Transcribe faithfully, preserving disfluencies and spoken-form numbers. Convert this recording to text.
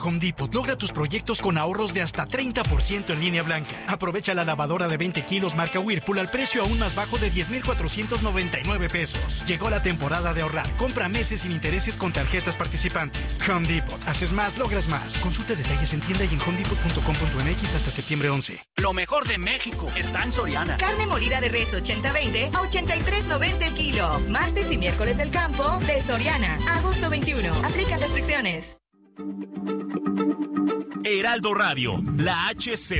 Home Depot logra tus proyectos con ahorros de hasta treinta por ciento en línea blanca. Aprovecha la lavadora de veinte kilos marca Whirlpool al precio aún más bajo de diez mil cuatrocientos noventa y nueve pesos. Llegó la temporada de ahorrar. Compra meses sin intereses con tarjetas participantes. Home Depot. Haces más, logras más. Consulta detalles en tienda y en home depot punto com punto m x hasta septiembre once. Lo mejor de México está en Soriana. Carne molida de res ochenta veinte a ochenta y tres noventa el kilo. Martes y miércoles del campo de Soriana. Agosto veintiuno. Aplica restricciones. Heraldo Radio, la H C